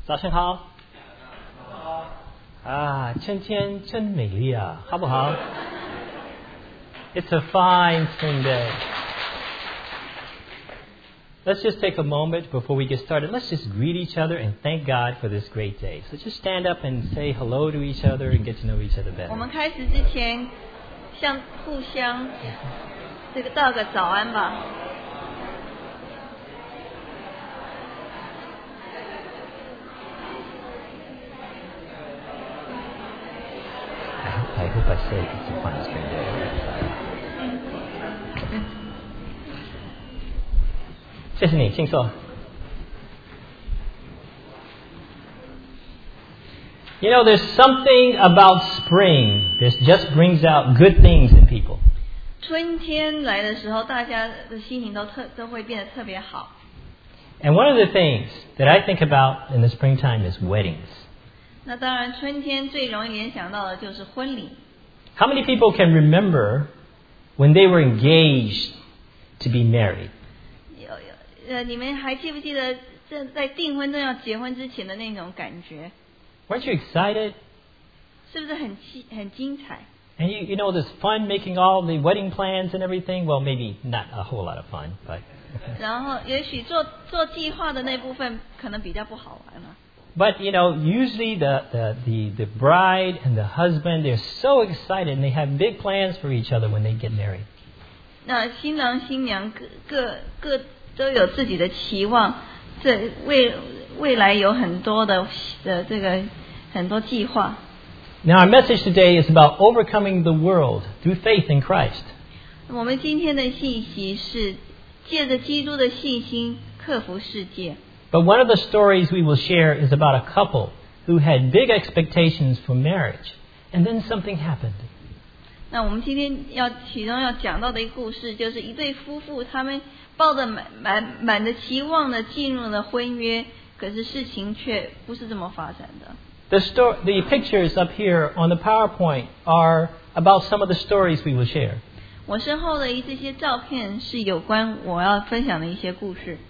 早上好。啊，春天真美丽啊，好不好？ It's a fine spring day. Let's just take a moment before we get started. Let's just greet each other and thank God for this great day. So just stand up and say hello to each other and get to know each other better. 我们开始之前，互相道个早安吧。 I hope I say it's a fine spring day. Mm-hmm. 谢谢你，请坐。You know, there's something about spring that just brings out good things in people. 春天来的时候，大家的心情都会变得特别好。 And one of the things that I think about in the springtime is weddings. 那当然，春天最容易联想到的就是婚礼。 How many people can remember when they were engaged to be married? 你们还记不记得在订婚正要结婚之前的那种感觉？ Weren't you excited? 是不是很精彩？ And you know, there's fun making all the wedding plans and everything. Well, maybe not a whole lot of fun, but. 然后也许做计划的那部分可能比较不好玩了。 But you know, usually the bride and the husband, they're so excited and they have big plans for each other when they get married. 那新郎新娘各都有自己的期望，这未来有很多的很多计划。 Now our message today is about overcoming the world through faith in Christ. 我们今天的信息是借着基督的信心克服世界。 But one of the stories we will share is about a couple who had big expectations for marriage, and then something happened. 那我们今天其中要讲到的一个故事，就是一对夫妇，他们抱着满的期望的进入了婚约，可是事情却不是这么发展的。 The pictures up here on the PowerPoint are about some of the stories we will share. 我身后的这些照片是有关我要分享的一些故事。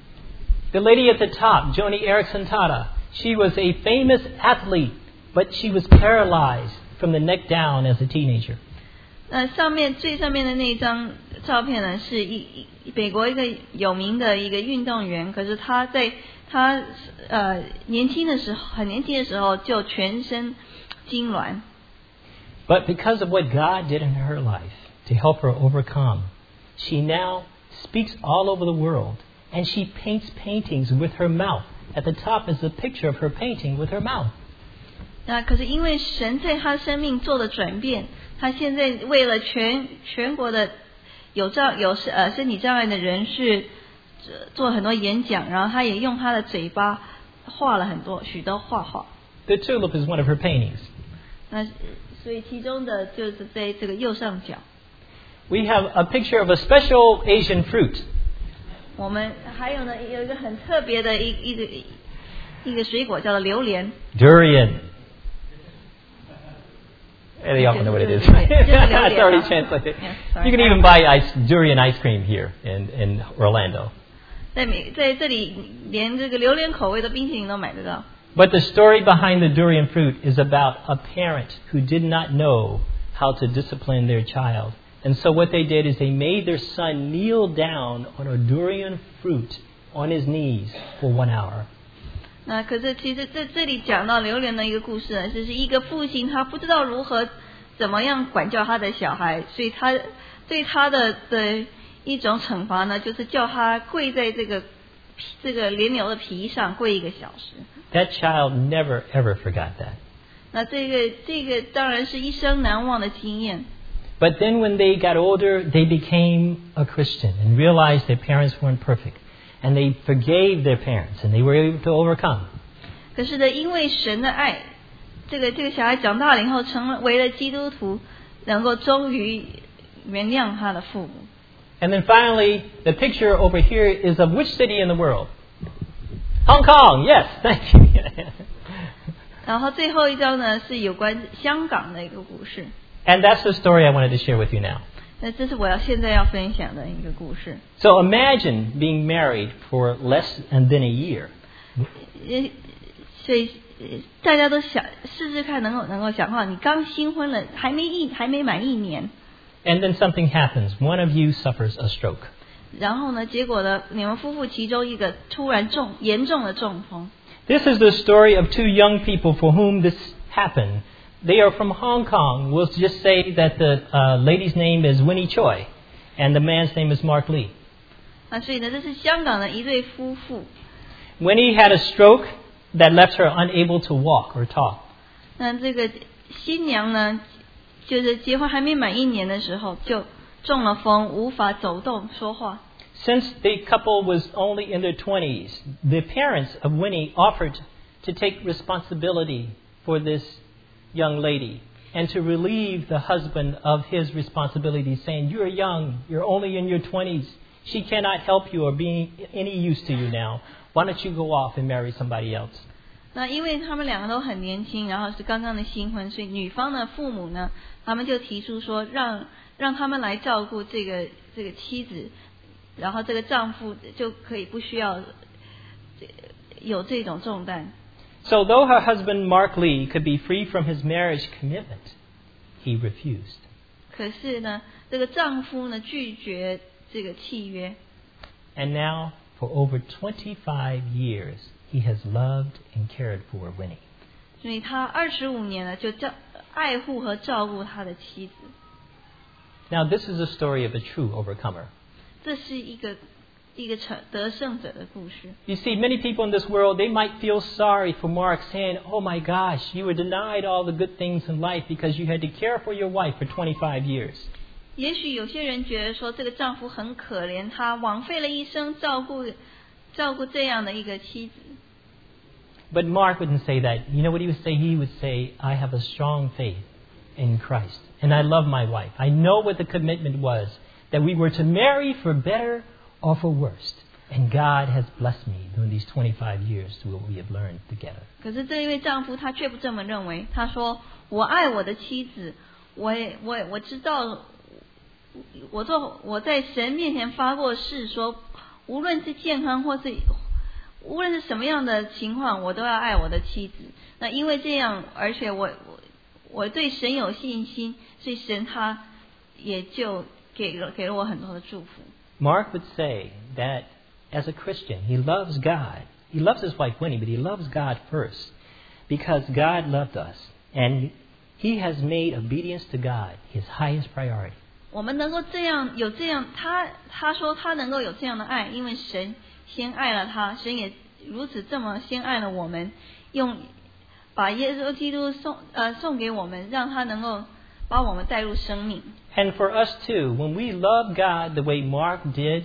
The lady at the top, Joni Eareckson Tada, she was a famous athlete, but she was paralyzed from the neck down as a teenager. 最上面的那张照片呢，是美国一个有名的一个运动员，可是他在很年轻的时候就全身痉挛。 But because of what God did in her life to help her overcome, she now speaks all over the world, and she paints paintings with her mouth. At the top is a picture of her painting with her mouth. 那可是因为神在他生命做了转变，他现在为了全国的有身体障碍的人士做很多演讲，然后他也用他的嘴巴画了许多画。 The tulip is one of her paintings. 那所以其中的就是在这个右上角。 We have a picture of a special Asian fruit. 我们还有呢，有一个很特别的一个水果叫做榴莲。 Durian. They all know what it is. It's already translated. You can even buy durian ice cream here in Orlando. 在这里连这个榴莲口味的冰淇淋都买得到。 But the story behind the durian fruit is about a parent who did not know how to discipline their child. And so what they did is they made their son kneel down on a durian fruit on his knees for 1 hour. 那可是其实这里讲到榴莲的一个故事呢，就是一个父亲他不知道如何怎么样管教他的小孩，所以他对他的一种惩罚呢，就是叫他跪在这个莲藕的皮上跪1个小时。 That child never ever forgot that. 那这个当然是一生难忘的经验。 But then when they got older, they became a Christian and realized their parents weren't perfect. And they forgave their parents, and they were able to overcome. 可是呢，因为神的爱，这个小孩长大了以后，成为了基督徒，能够终于原谅他的父母。 And then finally, the picture over here is of which city in the world? Hong Kong. Yes, thank you. 然后最后一张呢，是有关香港的一个故事。 And that's the story I wanted to share with you now. 那这是我现在要分享的一个故事。 So imagine being married for less than a year. 所以大家都想试试看，能够想哈，你刚新婚了，还没满1年。 And then something happens. One of you suffers a stroke. 然后呢，结果呢，你们夫妇其中一个突然严重的中风。 This is the story of 2 young people for whom this happened. They are from Hong Kong. We'll just say that the lady's name is Winnie Choi, and the man's name is Mark Lee. 所以呢，这是香港的一对夫妇。 Winnie had a stroke that left her unable to walk or talk. 那这个新娘呢，就是结婚还没满1年的时候就中了风，无法走动说话。 Since the couple was only in their 20s, the parents of Winnie offered to take responsibility for this young lady and to relieve the husband of his responsibility, saying, "You're young, you're only in your 20s. She cannot help you or be any use to you now. Why don't you go off and marry somebody else?" 那因为他们2个都很年轻，然后是刚刚的新婚，所以女方的父母呢，他们就提出说，让他们来照顾这个妻子，然后这个丈夫就可以不需要有这种重担。 So though her husband Mark Lee could be free from his marriage commitment, he refused. 可是呢，这个丈夫呢拒绝这个契约。 And now, for over 25 years, he has loved and cared for Winnie. 所以他25年了，就爱护和照顾他的妻子。 Now, this is a story of a true overcomer. 这是一个得胜者的故事。 You see, many people in this world, they might feel sorry for Mark, saying, "Oh my gosh, you were denied all the good things in life because you had to care for your wife for 25 years." 也许有些人觉得说，这个丈夫很可怜，他枉费了一生照顾这样的一个妻子。 But Mark wouldn't say that. You know what he would say? He would say, "I have a strong faith in Christ, and I love my wife. I know what the commitment was, that we were to marry for better or for worse. And God has blessed me during these 25 years through what we have learned together." 可是这一位丈夫他却不这么认为，他说：“我爱我的妻子，我知道，我在神面前发过誓，说无论是健康或是无论是什么样的情况，我都要爱我的妻子。那因为这样，而且我对神有信心，所以神他也就给了我很多的祝福。” Mark would say that as a Christian, he loves God. He loves his wife Winnie, but he loves God first because God loved us. And he has made obedience to God his highest priority. 我们能够有这样，他说他能够有这样的爱，因为神先爱了他，神也如此这么先爱了我们，把耶稣基督送给我们，让他能够把我们带入生命。 And for us too, when we love God the way Mark did,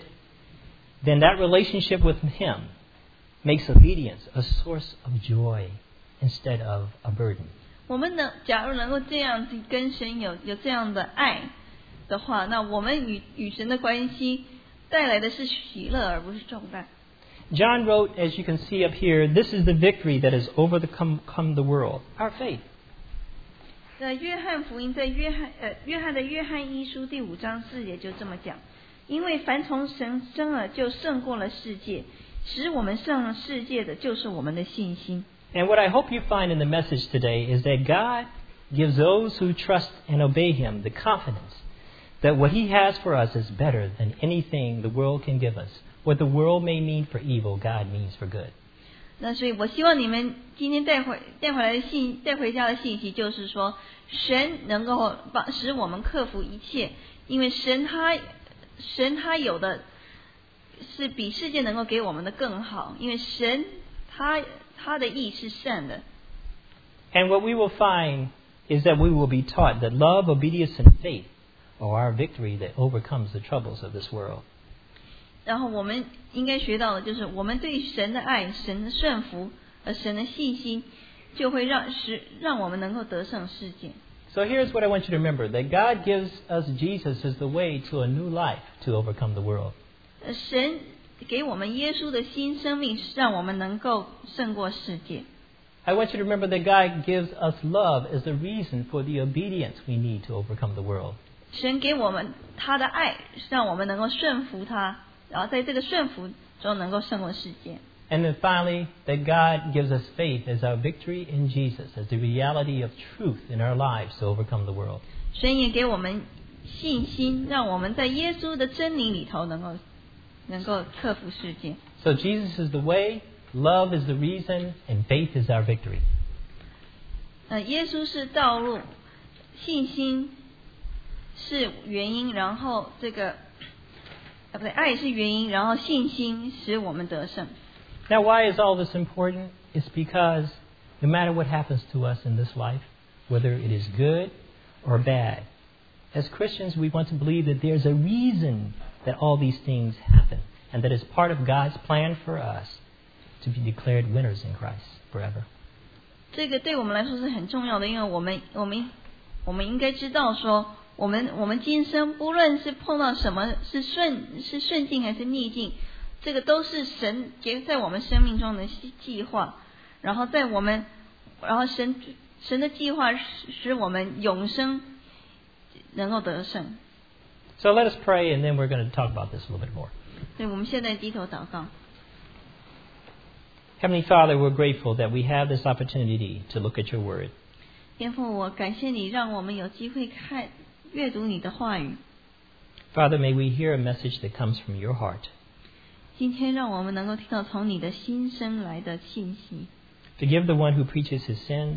then that relationship with him makes obedience a source of joy instead of a burden. 我们假如能够这样子跟神有这样的爱的话，那我们与神的关系带来的是喜乐，而不是重担。 John wrote, as you can see up here, "This is the victory that has overcome the world, our faith." 约翰福音在约翰的约翰一书第5章4节就这么讲，因为凡从神生了，就胜过了世界，使我们胜了世界的，就是我们的信心。 And what I hope you find in the message today is that God gives those who trust and obey him the confidence that what he has for us is better than anything the world can give us. What the world may mean for evil, God means for good. 那所以我希望你们今天带回家的信息就是说，神能够使我们克服一切，因为神他有的是比世界能够给我们的更好，因为神他的意是善的。 And what we will find is that we will be taught that love, obedience, and faith are our victory that overcomes the troubles of this world. 然后我们应该学到的就是，我们对神的爱、神的顺服和神的信心，就会让我们能够得胜世界。 So here's what I want you to remember, that God gives us Jesus as the way to a new life to overcome the world. 神给我们耶稣的新生命，让我们能够胜过世界。 I want you to remember that God gives us love as the reason for the obedience we need to overcome the world. 神给我们他的爱，让我们能够顺服他，然后在这个顺服中能够胜过世界。 And then finally, that God gives us faith as our victory in Jesus, as the reality of truth in our lives to overcome the world. 神也给我们信心，让我们在耶稣的真理里头能够克服世界。 So Jesus is the way, love is the reason, and faith is our victory. 耶稣是道路，信心是原因，然后爱是原因，然后信心使我们得胜。 Now, why is all this important? It's because no matter what happens to us in this life, whether it is good or bad, as Christians, we want to believe that there's a reason that all these things happen, and that it's part of God's plan for us to be declared winners in Christ forever. 这个对我们来说是很重要的，因为我们应该知道说，我们今生不论是碰到什么，是顺境还是逆境，这个都是神在我们生命中的计划，然后神的计划使我们永生能够得胜。 So let us pray, and then we're going to talk about this a little bit more. 所以我们现在低头祷告。 Heavenly Father, we're grateful that we have this opportunity to look at your word. 天父，我感谢你，让我们有机会阅读你的话语。 Father, may we hear a message that comes from your heart. 今天让我们能够听到从你的心声来的信息。 Forgive the one who preaches his sins.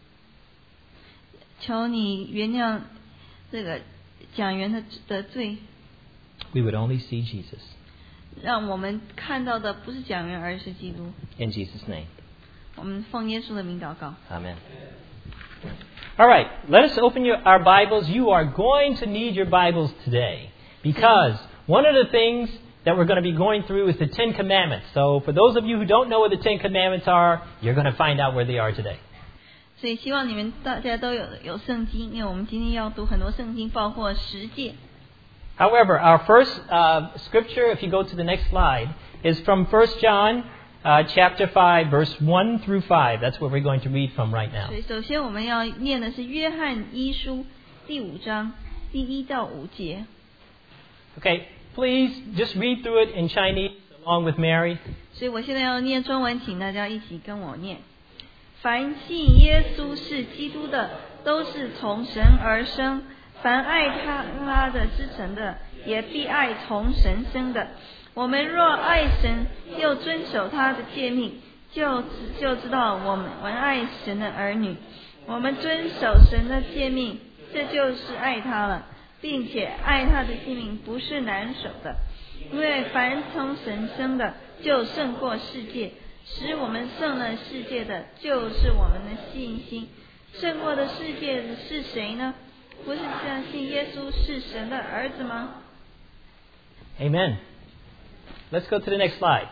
求你原谅这个讲员的罪。 We would only see Jesus. 让我们看到的不是讲员，而是基督。 In Jesus' name. 我们奉耶稣的名祷告。 Amen. All right, let us open our Bibles. You are going to need your Bibles today because one of the things that we're going to be going through is the Ten Commandments. So for those of you who don't know what the Ten Commandments are, you're going to find out where they are today. 所以希望你们大家都有圣经，因为我们今天要读很多圣经，包括十诫。 However, our first scripture, if you go to the next slide, is from 1 John chapter 5, verse 1 through 5. That's what we're going to read from right now. 所以首先我们要念的是约翰一书第5章第1到5节。 Okay, please just read through it in Chinese along with Mary. 所以我现在要念中文，请大家一起跟我念。凡信耶稣是基督的，都是从神而生。凡爱他的之神的，也必爱从神生的。我们若爱神，又遵守他的诫命，就知道我们爱神的儿女。我们遵守神的诫命，这就是爱他了，并且爱他的诫命不是难守的，因为凡从神生的，就胜过世界。使我们胜了世界的，就是我们的信心。胜过的世界是谁呢？不是相信耶稣是神的儿子吗？ Amen. Let's go to the next slide.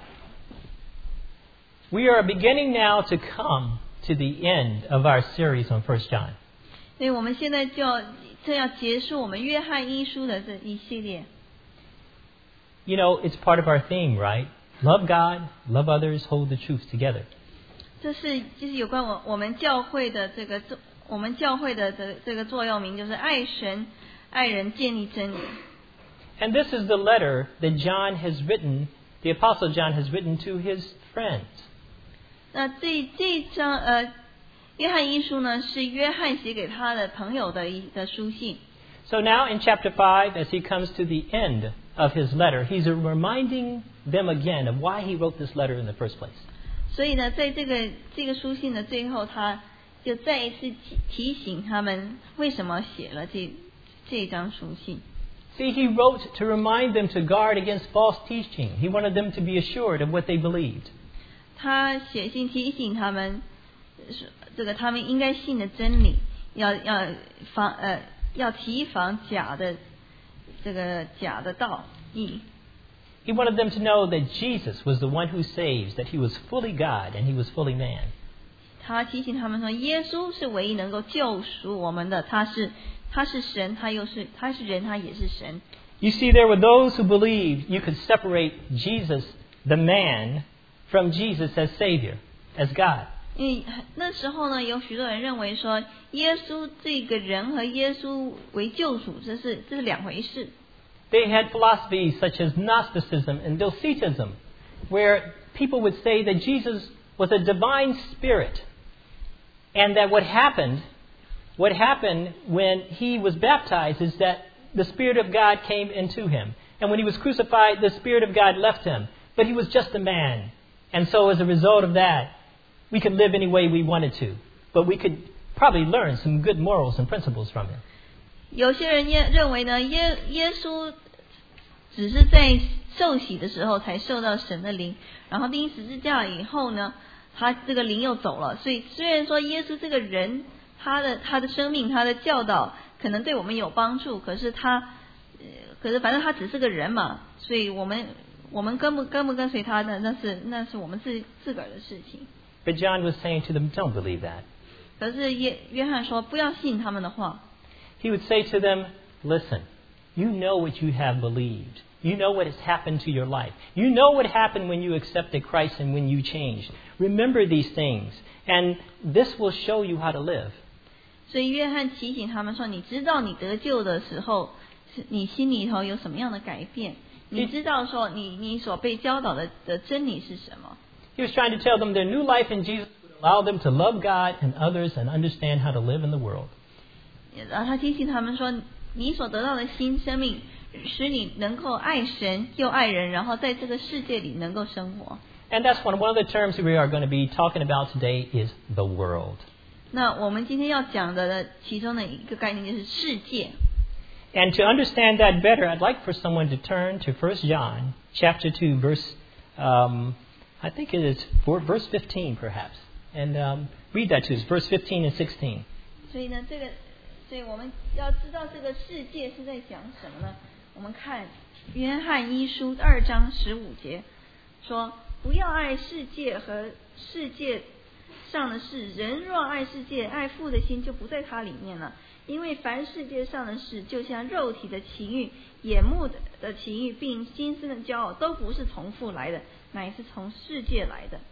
We are beginning now to come to the end of our series on 1 John. 所以我们现在正要结束我们约翰一书的这一系列。 You know, it's part of our theme, right? Love God, love others, hold the truth together. 就是有关我们教会的这个座右铭，就是爱神、爱人、建立真理。 And this is the letter that John has written, the Apostle John has written to his friends. 那这一章约翰一书呢，是约翰写给他的朋友的书信。 So now in chapter 5, as he comes to the end of his letter, he's reminding them again of why he wrote this letter in the first place. 所以呢，在这个书信的最后，他就再一次提醒他们为什么写了这张书信。 See, he wrote to remind them to guard against false teaching. He wanted them to be assured of what they believed. 他写信提醒他们，他们应该信的真理，要提防假的道义。 He wanted them to know that Jesus was the one who saves, that he was fully God and he was fully man. 他提醒他们说，耶稣是唯一能够救赎我们的，他是神，他是人，他也是神。 You see, there were those who believed you could separate Jesus, the man, from Jesus as Savior, as God. 因为那时候呢，有许多人认为说，耶稣这个人和耶稣为救主，这是两回事。 They had philosophies such as Gnosticism and Docetism. where people would say that Jesus was a divine spirit, and that what happened when he was baptized is that the Spirit of God came into him. And when he was crucified, the Spirit of God left him. But he was just a man. And so as a result of that, we could live any way we wanted to. But we could probably learn some good morals and principles from him. 有些人认为呢，耶稣只是在受洗的时候才受到神的灵，然后钉十字架以后呢，他这个灵又走了。所以虽然说耶稣这个人，他的生命，他的教导可能对我们有帮助，可是反正他只是个人嘛，所以我们跟不跟随他的，那是我们自个儿的事情。 But John was saying to them, don't believe that. 可是约翰说，不要信他们的话。 He would say to them, listen, you know what you have believed. You know what has happened to your life. You know what happened when you accepted Christ and when you changed. Remember these things, and this will show you how to live. 所以约翰提醒他们说，你知道你得救的时候，你心里头有什么样的改变？你知道说你所被教导的真理是什么？ He was trying to tell them their new life in Jesus would allow them to love God and others and understand how to live in the world. 然后他提醒他们说，你所得到的新生命，使你能够爱神又爱人，然后在这个世界里能够生活。 And that's one of the terms we are going to be talking about today is the world. 那我们今天要讲的其中的一个概念就是世界。 And to understand that better, I'd like for someone to turn to 1 John chapter 2, I think it is verse 15 perhaps. And read that to us, verse 15 and 16. 所以我们要知道这个世界是在讲什么呢？我们看约翰一书2章15节说，不要爱世界和世界上的事，人若爱世界，爱父的心就不在它里面了。因为凡世界上的事，就像肉体的情欲、眼目的情欲，并心思的骄傲，都不是从父来的，乃是从世界来的。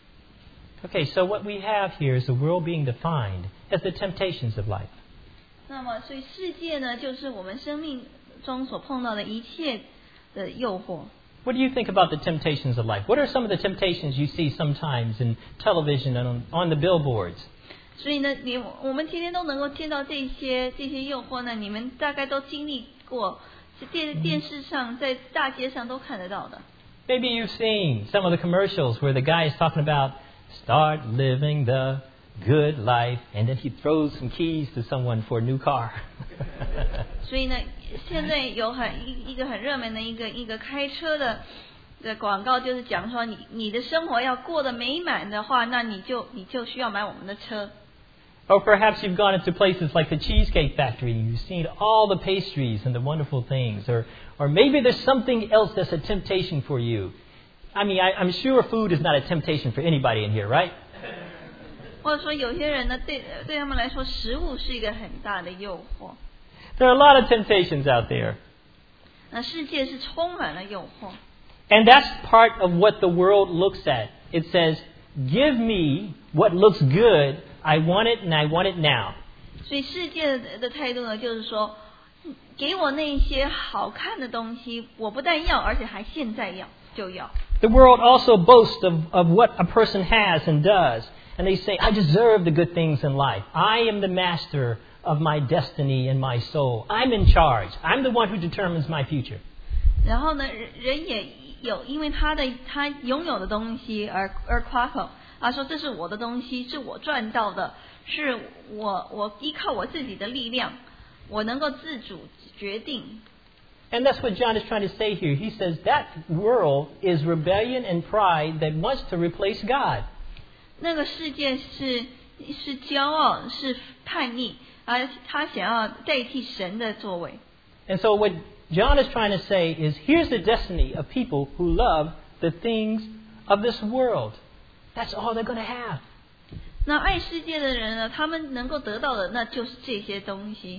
Okay, so what we have here is the world being defined as the temptations of life. 那么，所以世界呢，就是我们生命中所碰到的一切的诱惑。 What do you think about the temptations of life? What are some of the temptations you see sometimes in television and on the billboards? 所以呢，我们天天都能够见到这些诱惑呢，你们大概都经历过，电视上在大街上都看得到的。 Maybe you've seen some of the commercials where the guy is talking about start living the good life, and then he throws some keys to someone for a new car. 所以呢，现在有一个很热门的一个开车的广告，就是讲说你的生活要过得美满的话，那你就需要买我们的车。 Or perhaps you've gone into places like the Cheesecake Factory and you've seen all the pastries and the wonderful things. Or maybe there's something else that's a temptation for you. I mean, I'm sure food is not a temptation for anybody in here, right? 或者说有些人呢，对他们来说，食物是一个很大的诱惑。 There are a lot of temptations out there. 那世界是充满了诱惑。 And that's part of what the world looks at. It says, give me what looks good. I want it and I want it now. 所以世界的态度呢，就是说，给我那些好看的东西，我不但要，而且还现在就要。 The world also boasts of what a person has and does. And they say, I deserve the good things in life. I am the master of my destiny and my soul. I'm in charge. I'm the one who determines my future. 然后呢，人也有因为他拥有的东西而夸口，他说这是我的东西，是我赚到的，是我依靠我自己的力量，我能够自主决定。 And that's what John is trying to say here. He says that world is rebellion and pride that wants to replace God. 那个世界是骄傲，是叛逆，而他想要代替神的作为。 And so what John is trying to say is, here's the destiny of people who love the things of this world. That's all they're going to have. 那爱世界的人呢，他们能够得到的，那就是这些东西。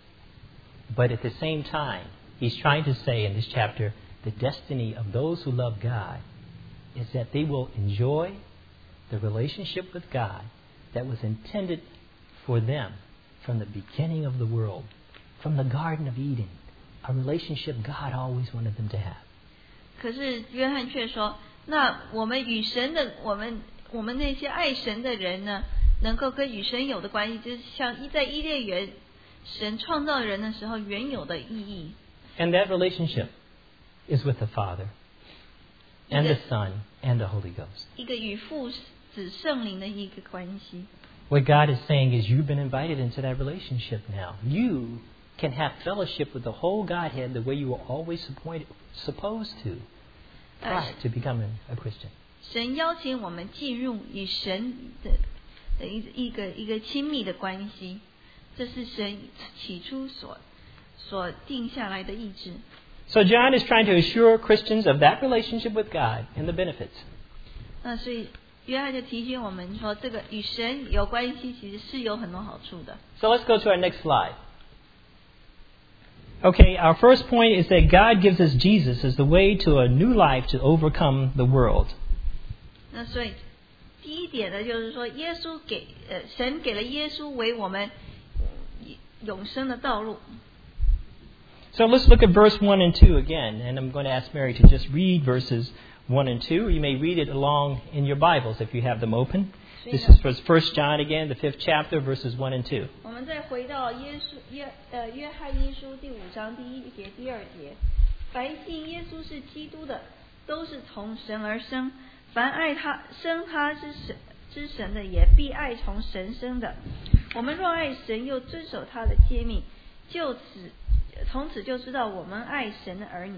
But at the same time, he's trying to say in this chapter, the destiny of those who love God is that they will enjoy the relationship with God that was intended for them from the beginning of the world, from the Garden of Eden, a relationship God always wanted them to have. 可是约翰却说， 那我们与神的我们那些爱神的人呢，能够跟与神有的关系，就是像在伊甸园神创造人的时候原有的意义。 And that relationship is with the Father and the Son and the Holy Ghost. 一个与父子圣灵的一个关系。 What God is saying is you've been invited into that relationship now. You can have fellowship with the whole Godhead the way you were always supposed to prior to becoming a Christian. 神邀请我们进入与神的一个亲密的关系，这是神起初所定下来的意志。 So John is trying to assure Christians of that relationship with God and the benefits. 那所以约翰就提醒我们说，这个与神有关系，其实是有很多好处的。 So let's go to our next slide. Okay, our first point is that God gives us Jesus as the way to a new life to overcome the world. 那所以第一点呢，就是说神给了耶稣为我们永生的道路。 So let's look at verse 1 and 2 again, and I'm going to ask Mary to just read verses 1 and 2. You may read it along in your Bibles if you have them open. This is 1 John again, the 5th chapter, verses 1 and 2. 我们再回到约翰一书第5章第1节、第2节，凡信耶稣是基督的，都是从神而生；凡爱他生他之神的，也必爱从神生的。我们若爱神，又遵守他的诫命，从此就知道我们爱神的儿女。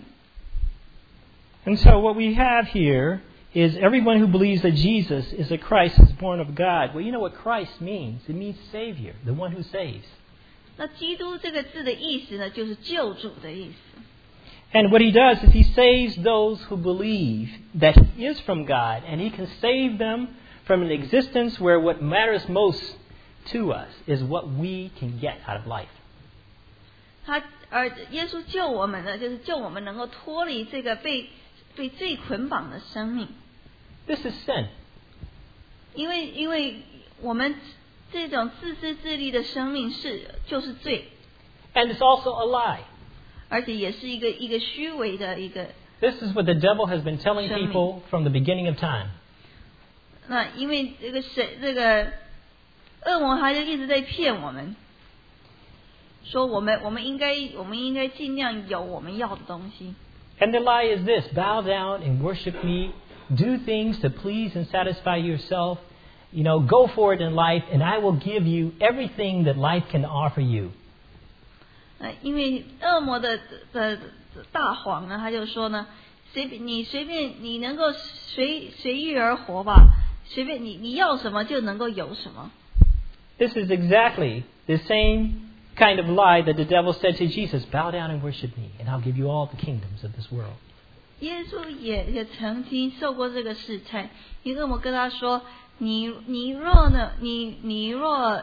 And so what we have here is everyone who believes that Jesus is a Christ is born of God. Well, you know what Christ means? It means Savior, the one who saves. 那基督这个字的意思呢，就是救主的意思。 And what he does is he saves those who believe that he is from God, and he can save them from an existence where what matters most to us is what we can get out of life. 而耶稣救我们呢，就是救我们能够脱离这个被罪捆绑的生命。 This is sin. 因为我们这种自私自利的生命就是罪。 And it's also a lie. 而且也是一个虚伪的一个。 This is what the devil has been telling people from the beginning of time. 那因为这个恶魔他就一直在骗我们，说我们应该尽量有我们要的东西。 And the lie is this: bow down and worship me, do things to please and satisfy yourself. Go for it in life, and I will give you everything that life can offer you. 因为恶魔的大谎呢，他就说呢，随便你能够随遇而活吧，随便你要什么就能够有什么。 This is exactly the same kind of lie that the devil said to Jesus: bow down and worship me, and I'll give you all the kingdoms of this world. 耶稣也曾经受过这个试探，因为恶魔跟他说，你若呢，你若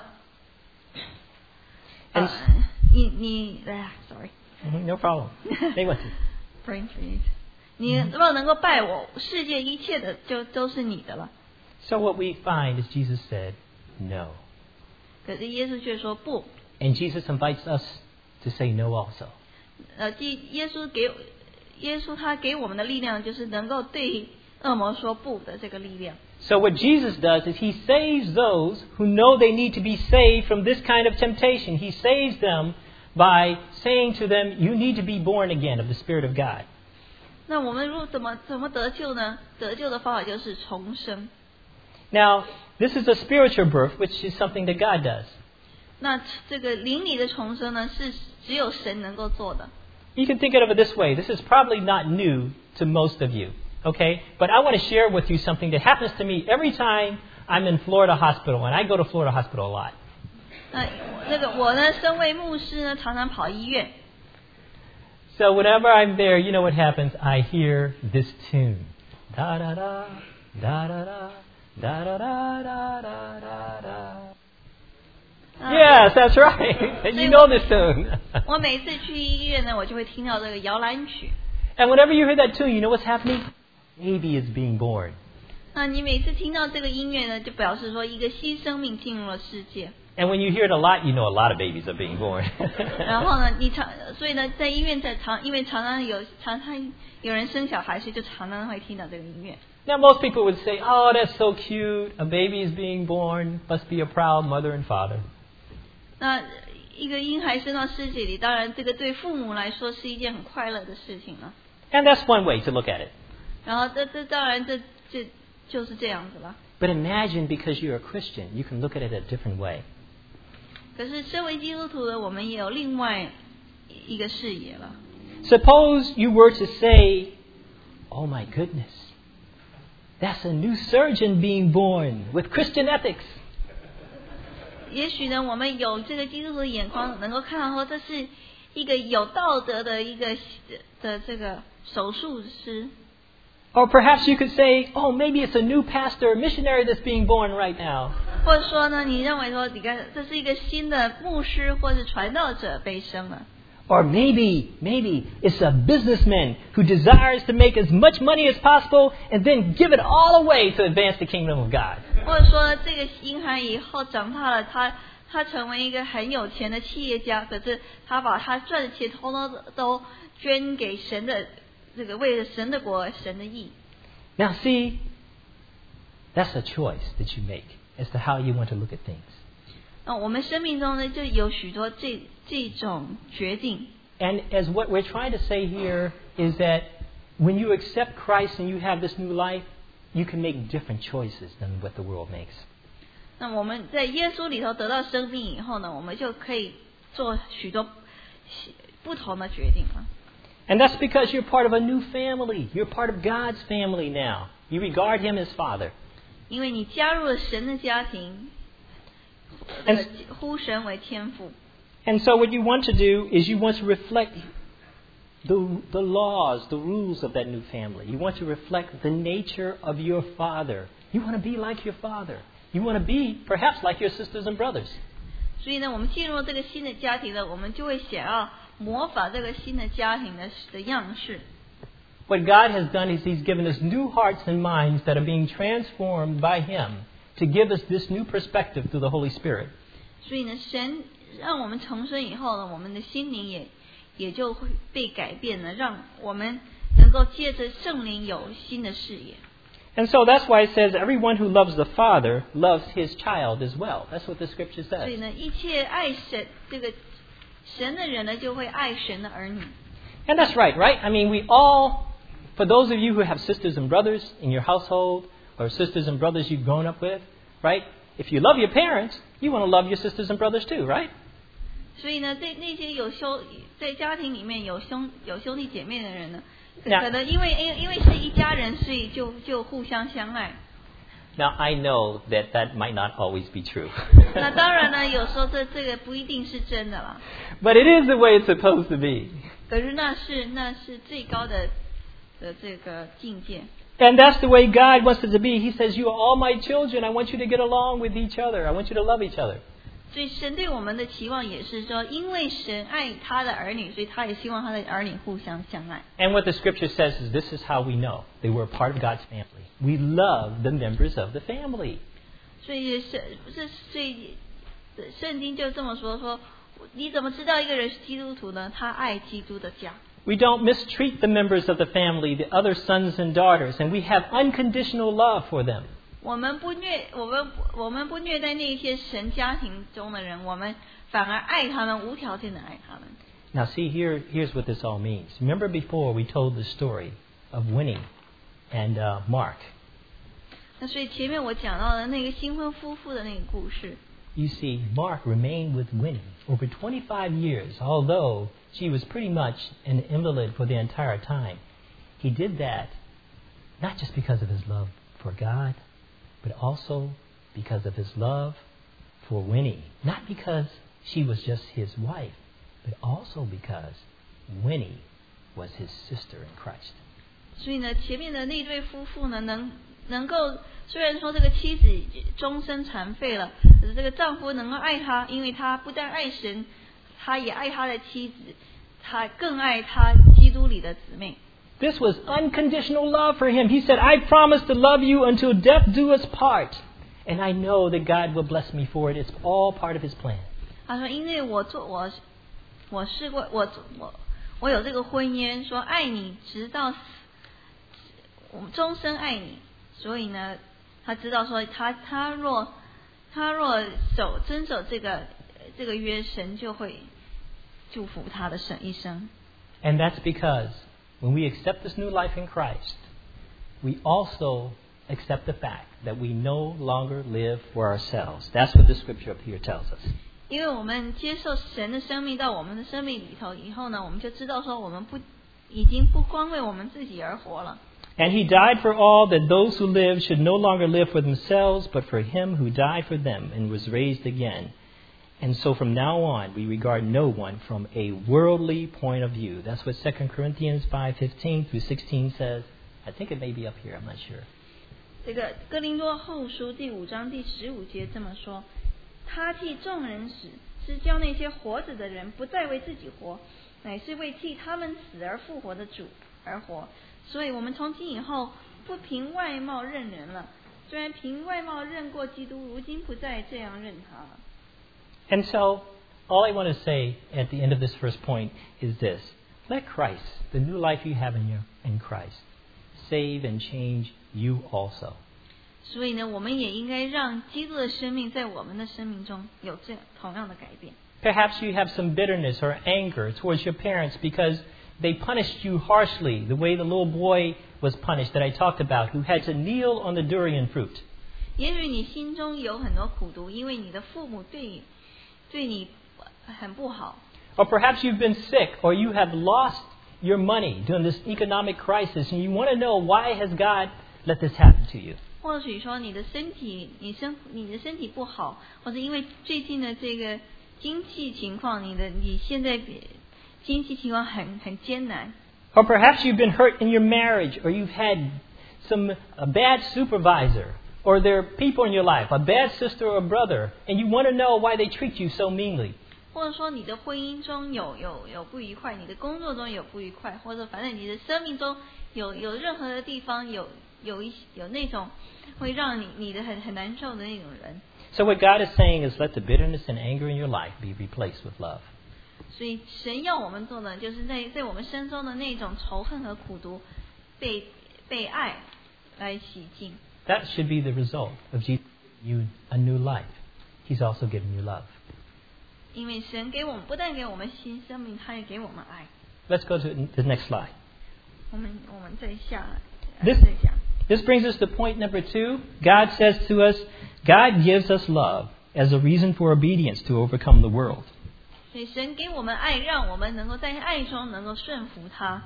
sorry. No problem. 没问题。 Brain freeze. 你若能够拜我，世界一切的就都是你的了。 So what we find is Jesus said no. 可是耶稣却说不。 And Jesus invites us to say no also. 耶稣他给我们的力量，就是能够对恶魔说不的这个力量。 So what Jesus does is he saves those who know they need to be saved from this kind of temptation. He saves them by saying to them, you need to be born again of the Spirit of God. 那我们怎么得救呢？得救的方法就是重生。 Now, this is a spiritual birth, which is something that God does. 那这个灵里的重生呢，是只有神能够做的。 You can think of it this way. This is probably not new to most of you, okay? But I want to share with you something that happens to me every time I'm in Florida Hospital, and I go to Florida Hospital a lot. 我呢，身为牧师呢，常常跑医院。 So whenever I'm there, you know what happens? I hear this tune. Da da da, da da da, da da da da da da da. Yes, that's right. And you know this tune. 我每次去医院呢，我就会听到这个摇篮曲。 And whenever you hear that tune, you know what's happening? Baby is being born. 那你每次听到这个音乐呢，就表示说一个新生命进入了世界。 And when you hear it a lot, you know a lot of babies are being born. 然后呢，所以呢，在医院因为常常有人生小孩，所以就常常会听到这个音乐。 Now, most people would say, oh, that's so cute. A baby is being born. Must be a proud mother and father. 那一个婴孩生到世界里，当然这个对父母来说是一件很快乐的事情了。 And that's one way to look at it. 然后这当然这就是这样子了。 But imagine because you're a Christian, you can look at it a different way. 可是身为基督徒的我们也有另外一个视野了。 Suppose you were to say, oh my goodness, that's a new surgeon being born with Christian ethics. 也许呢，我们有这个基督徒的眼光，能够看到说这是一个有道德的一个的这个手术师。 Or perhaps you could say, oh, maybe it's a new pastor or missionary that's being born right now. 或者说呢，你认为说，你看这是一个新的牧师或是传道者被生了。 Or maybe it's a businessman who desires to make as much money as possible and then give it all away to advance the kingdom of God. 或者说，这个婴孩以后长大了，他成为一个很有钱的企业家，可是他把他赚的钱通通都捐给神的这个为了神的国、神的义。 Now see, that's a choice that you make as to how you want to look at things. 那我们生命中呢，就有许多这种决定。 And as what we're trying to say here is that when you accept Christ and you have this new life, you can make different choices than what the world makes. 那我们在耶稣里头得到生命以后呢，我们就可以做许多不同的决定了。 And that's because you're part of a new family. You're part of God's family now. You regard Him as Father. 因为你加入了神的家庭，呼神为天父。 And so what you want to do is you want to reflect the laws, the rules of that new family. You want to reflect the nature of your father. You want to be like your father. You want to be perhaps like your sisters and brothers. 所以呢，我们进入这个新的家庭呢，我们就会想要模仿这个新的家庭的样式。 What God has done is He's given us new hearts and minds that are being transformed by Him to give us this new perspective through the Holy Spirit. 所以呢，神让我们重生以后呢，我们的心灵也就会被改变了，让我们能够借着圣灵有新的视野。 And so that's why it says everyone who loves the Father loves his child as well. That's what the Scripture 所以 says. 呢，一切爱神这个神的人呢，就会爱神的儿女。 And that's right? I mean, we all, for those of you who have sisters and brothers in your household or sisters and brothers you've grown up with, right? If you love your parents, you want to love your sisters and brothers too, right? 所以呢，那些在家庭里面有兄弟姐妹的人呢， Now, 可能因为是一家人，所以就互相相爱。 now I know that might not always be true. 那当然呢，有时候这个不一定是真的啦。 But it is the way it's supposed to be. 可是那是最高的这个境界。 And that's the way God wants it to be. He says, you are all my children. I want you to get along with each other. I want you to love each other. 所以神对我们的期望也是说，因为神爱他的儿女，所以他也希望他的儿女互相相爱。 And what the Scripture says is this is how we know they were a part of God's family. We love the members of the family. 所以圣经就这么说，你怎么知道一个人是基督徒呢？他爱基督的家。 We don't mistreat the members of the family, the other sons and daughters, and we have unconditional love for them. 我们不虐待那些神家庭中的人，我们反而爱他们，无条件的爱他们。 Now see, here's what this all means. Remember before we told the story of Winnie and Mark. 那所以前面我讲到的那个新婚夫妇的那个故事。 You see, Mark remained with Winnie over 25 years, although she was pretty much an invalid for the entire time. He did that not just because of his love for God, but also because of his love for Winnie. Not because she was just his wife, but also because Winnie was his sister in Christ. 所以呢，前面的那对夫妇呢，能够虽然说这个妻子终身残废了，可是这个丈夫能够爱她，因为他不但爱神，他也爱他的妻子，他更爱他基督里的姊妹。 This was unconditional love for him. He said, I promise to love you until death do us part. And I know that God will bless me for it. It's all part of His plan. 他说，因为我有这个婚约，说爱你直到我终身爱你， 所以呢，他知道说他若遵守这个约，神就会祝福他的一生。 And that's because when we accept this new life in Christ, we also accept the fact that we no longer live for ourselves. That's what the scripture up here tells us. 因为我们接受神的生命到我们的生命里头以后呢，我们就知道说我们已经不光为我们自己而活了。 And he died for all, that those who live should no longer live for themselves, but for him who died for them and was raised again. And so from now on, we regard no one from a worldly point of view. That's what 2 Corinthians 5:15 through 16 says. I think it may be up here, I'm not sure. 这个哥林多后书第5章第15节这么说：他替众人死，是叫那些活着的人不再为自己活，乃是为替他们死而复活的主而活。所以我们从今以后不凭外貌认人了，虽然凭外貌认过基督，如今不再这样认他了。 And so, all I want to say at the end of this first point is this. Let Christ, the new life you have in Christ, save and change you also. 所以呢，我们也应该让基督的生命在我们的生命中有这同样的改变。 Perhaps you have some bitterness or anger towards your parents because they punished you harshly, the way the little boy was punished that I talked about, who had to kneel on the durian fruit. 也许你心中有很多苦毒，因为你的父母对你很不好。 Or perhaps you've been sick, or you have lost your money during this economic crisis, and you want to know why has God let this happen to you. 或许说你的身体不好，或者因为最近的这个经济情况，你现在经济情况很艰难。 Or perhaps you've been hurt in your marriage, or you've had a bad supervisor, or there are people in your life, a bad sister or brother, and you want to know why they treat you so meanly. 或者说你的婚姻中有不愉快，你的工作中有不愉快，或者反正你的生命中有任何的地方有那种会让你的很难受的那种人。 So what God is saying is let the bitterness and anger in your life be replaced with love. 所以神要我们做的，就是在我们身中的那种仇恨和苦毒被爱来洗净。 That should be the result of Jesus giving you a new life. He's also given you love. 因为神不但给我们新生命，他也给我们爱。 Let's go to the next slide. 我们再下来 This 再讲。 This brings us to point number 2. God says to us, God gives us love as a reason for obedience to overcome the world. 所以神给我们爱，让我们能够在爱中能够顺服他，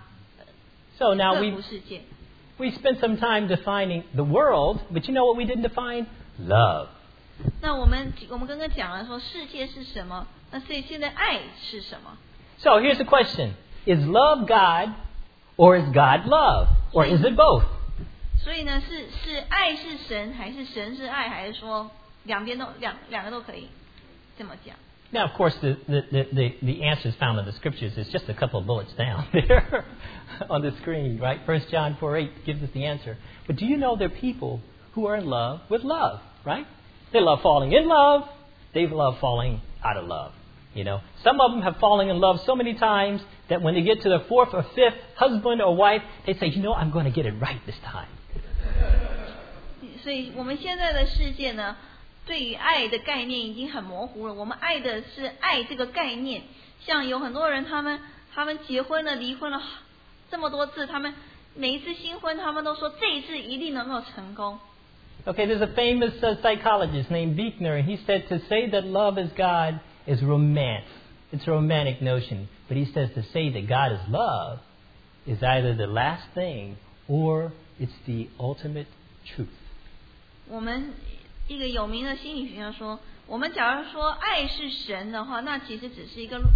So now 克服世界。 we spent some time defining the world, but you know what we didn't define? Love. 那我们刚刚讲了说世界是什么，那所以现在爱是什么？ So here's the question. Is love God, or is God love? Or is it both? 所以呢，是爱是神，还是神是爱，还是说两个都可以这么讲？ Now, of course, the answers found in the scriptures is just a couple of bullets down there on the screen, right? 1 John 4:8 gives us the answer. But do you know there are people who are in love with love, right? They love falling in love. They love falling out of love. You know, some of them have fallen in love so many times that when they get to their 4th or 5th husband or wife, they say, you know, I'm going to get it right this time. 所以我们现在的世界呢，对于爱的概念已经很模糊了。我们爱的是爱这个概念，像有很多人他们结婚了、离婚了这么多次，他们每一次新婚，他们都说这一次一定能够成功。 Okay, there's a famous psychologist named Buechner, and he said to say that love is God is romance. It's a romantic notion. But he says to say that God is love is either the last thing or it's the ultimate truth. 我们一个有名的心理学家说，我们假如说爱是神的话，那其实只是一个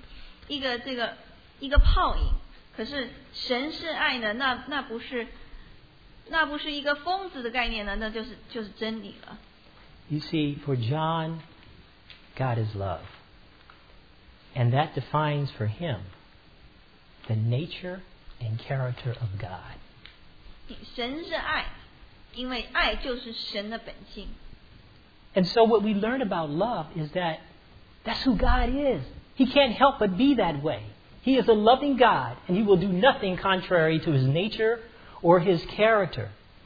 泡影。可是神是爱呢，那不是一个疯子的概念呢，那就是真理了。 You see, for John, God is love. And that defines for him the nature and character of God. 神是爱，因为爱就是神的本性。 And so what we learn about love is that that's who God is. He can't help but be that way. He is a loving God, and he will do nothing contrary to his nature or his character.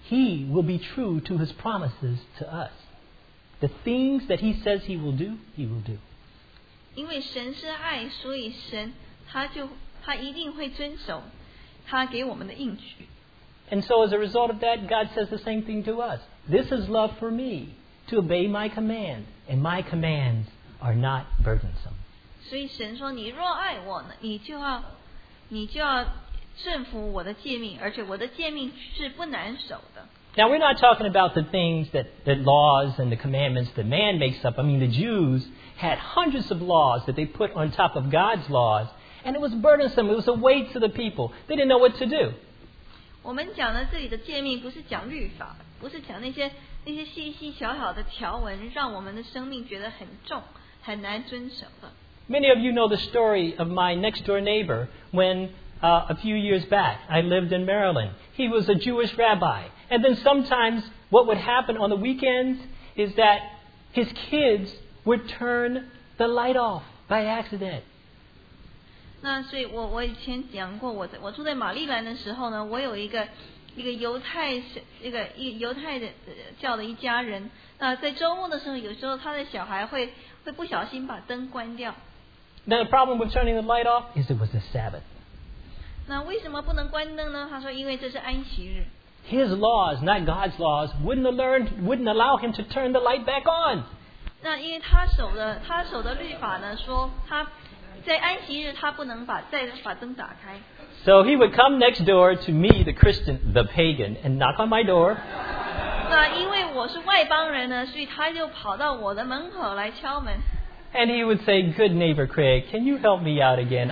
He will be true to His promises to us. The things that He says He will do, He will do. 因为神是爱，所以神他一定会遵守他给我们的应许。 And so as a result of that, God says the same thing to us. This is love for me, to obey my command, and my commands are not burdensome. 所以神说，你若爱我呢，你就要顺服我的诫命，而且我的诫命是不难守的。 Now, we're not talking about the things that laws and the commandments that man makes up. I mean, the Jews had hundreds of laws that they put on top of God's laws, and it was burdensome. It was a weight to the people. They didn't know what to do. 我们讲的这里的诫命，不是讲律法，不是讲那些细细小小的条文，让我们的生命觉得很重，很难遵守的。 Many of you know the story of my next-door neighbor when a few years back I lived in Maryland. He was a Jewish rabbi. And then sometimes what would happen on the weekends is that his kids would turn the light off by accident. 那所以我以前讲过，我住在马里兰的时候呢，我有一个犹太的教的一家人。那在周末的时候，有时候他的小孩会不小心把灯关掉。 Now the problem with turning the light off is it was the Sabbath. 那为什么不能关灯呢？他说，因为这是安息日。 His laws, not God's laws, wouldn't allow him to turn the light back on. 那因为他守的律法呢，说他在安息日他不能再把灯打开。 So he would come next door to me, the Christian, the pagan, and knock on my door. 那因为我是外邦人呢，所以他就跑到我的门口来敲门。 And he would say, "Good neighbor Craig, can you help me out again?"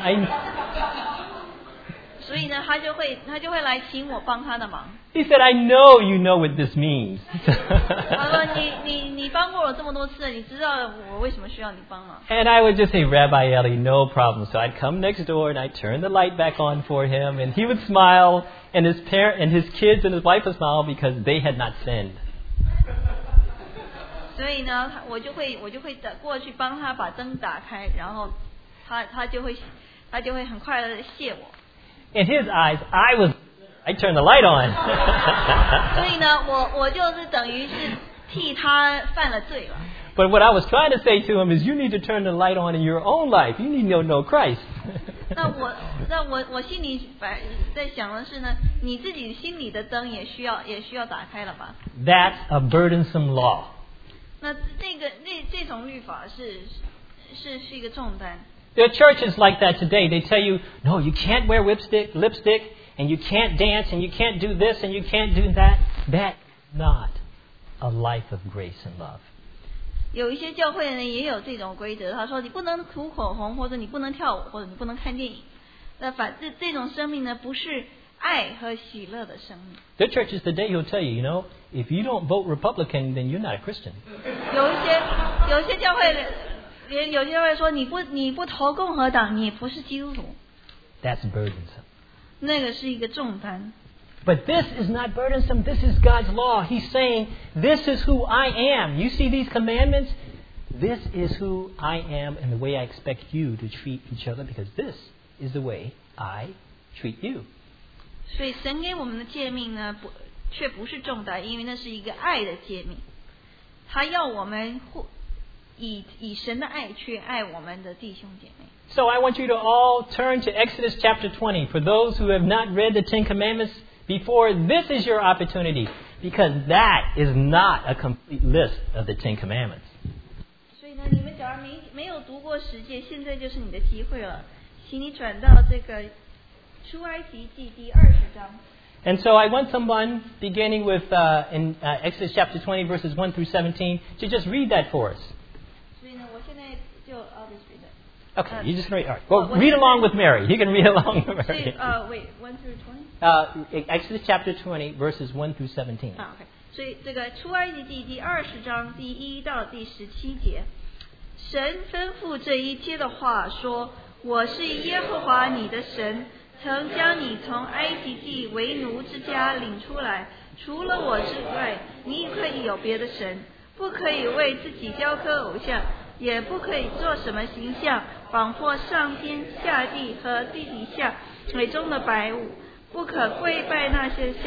所以呢，他就会来请我帮他的忙。 He said, "I know you know what this means." 他说：“你帮过我这么多次，你知道我为什么需要你帮忙。” And I would just say, "Rabbi Eli, no problem." So I'd come next door and I'd turn the light back on for him, and he would smile, and his kids and his wife would smile because they had not sinned. 所以呢，我就会过去帮他把灯打开，然后他就会很快乐的谢我。 In his eyes, I turned the light on. 所以呢，我就是等于是替他犯了罪了。 But what I was trying to say to him is, you need to turn the light on in your own life. You need to know Christ. 我心里在想的是呢，你自己心里的灯也需要打开了吧？ That's a burdensome law. 那这种律法是一个重担。 There are churches like that today. They tell you, no, you can't wear lipstick, and you can't dance, and you can't do this, and you can't do that. That's not a life of grace and love. 有一些教会呢也有这种规则，他说你不能涂口红，或者你不能跳舞，或者你不能看电影。那这种生命呢，不是爱和喜乐的生命。 There are churches today who'll tell you, if you don't vote Republican, then you're not a Christian. 有些教会有些会说你不投共和党，你不是基督徒。 That's burdensome. 那个是一个重担。 But this is not burdensome. This is God's law. He's saying, this is who I am. You see these commandments? This is who I am and the way I expect you to treat each other, because this is the way I treat you. 所以神给我们的诫命呢，却不是重担，因为那是一个爱的诫命。他要我们以神的爱去爱我们的弟兄姐妹。 So I want you to all turn to Exodus chapter 20. For those who have not read the Ten Commandments before, this is your opportunity, because that is not a complete list of the Ten Commandments. 所以呢，你们假如没有读过十诫，现在就是你的机会了，请你转到这个出埃及记第20章。 And so I want someone, beginning with in Exodus chapter 20, verses 1 through 17, to just read that for us. 所以呢，我现在就just read it. Okay, you just read. All right. Well, read along with Mary. You can read along with Mary. Wait, 1 through 20? Exodus chapter 20, verses 1 through 17. OK. 所以这个出埃及记第20章第1到第17节，神吩咐这一切的话说：“我是耶和华你的神。”曾将你从埃及地为奴之家领出来，除了我之外，你可以有别的神，不可以为自己雕刻偶像，也不可以做什么形象，仿佛上天下地和地底下水中的百物，不可跪拜那些像，